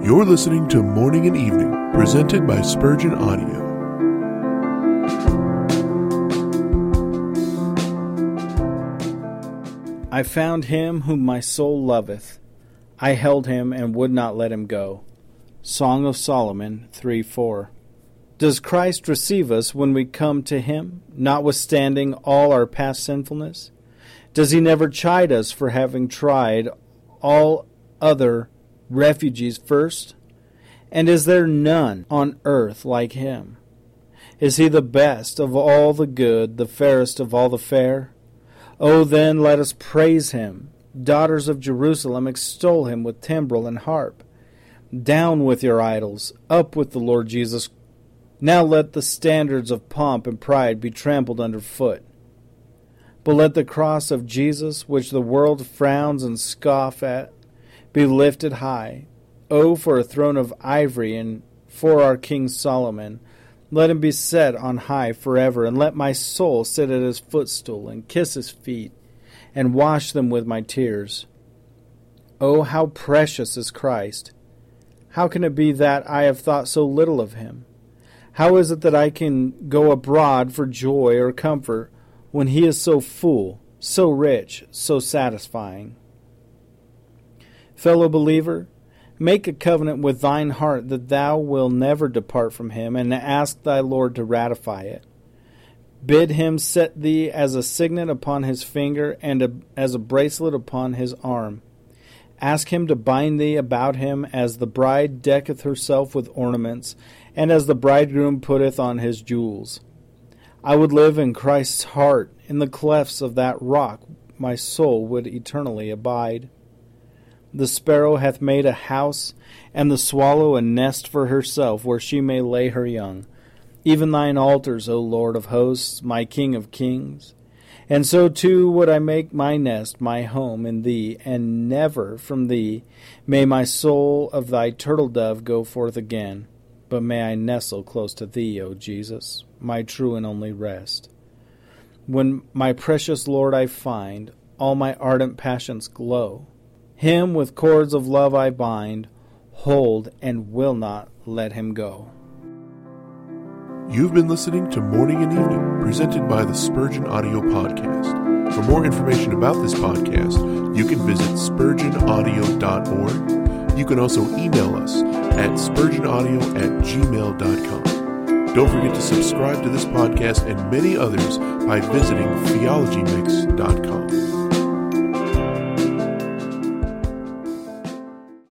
You're listening to Morning and Evening, presented by Spurgeon Audio. I found him whom my soul loveth. I held him and would not let him go. Song of Solomon 3:4. Does Christ receive us when we come to him, notwithstanding all our past sinfulness? Does he never chide us for having tried all other refuges first? And is there none on earth like him? Is he the best of all the good, the fairest of all the fair? Oh, then let us praise him. Daughters of Jerusalem, extol him with timbrel and harp. Down with your idols, up with the Lord Jesus. Now let the standards of pomp and pride be trampled under foot. But let the cross of Jesus, which the world frowns and scoffs at, be lifted high. Oh, for a throne of ivory, and for our King Solomon. Let him be set on high forever, and let my soul sit at his footstool, and kiss his feet, and wash them with my tears. Oh, how precious is Christ! How can it be that I have thought so little of him? How is it that I can go abroad for joy or comfort, when he is so full, so rich, so satisfying? Fellow believer, make a covenant with thine heart that thou wilt never depart from him, and ask thy Lord to ratify it. Bid him set thee as a signet upon his finger, and as a bracelet upon his arm. Ask him to bind thee about him, as the bride decketh herself with ornaments, and as the bridegroom putteth on his jewels. I would live in Christ's heart. In the clefts of that rock my soul would eternally abide. The sparrow hath made a house, and the swallow a nest for herself, where she may lay her young. Even thine altars, O Lord of hosts, my King of kings. And so too would I make my nest, my home in thee, and never from thee may my soul of thy turtle dove go forth again. But may I nestle close to thee, O Jesus, my true and only rest. When my precious Lord I find, all my ardent passions glow. Him with cords of love I bind, hold, and will not let him go. You've been listening to Morning and Evening, presented by the Spurgeon Audio Podcast. For more information about this podcast, you can visit spurgeonaudio.org. You can also email us at spurgeonaudio@gmail.com. Don't forget to subscribe to this podcast and many others by visiting theologymix.com.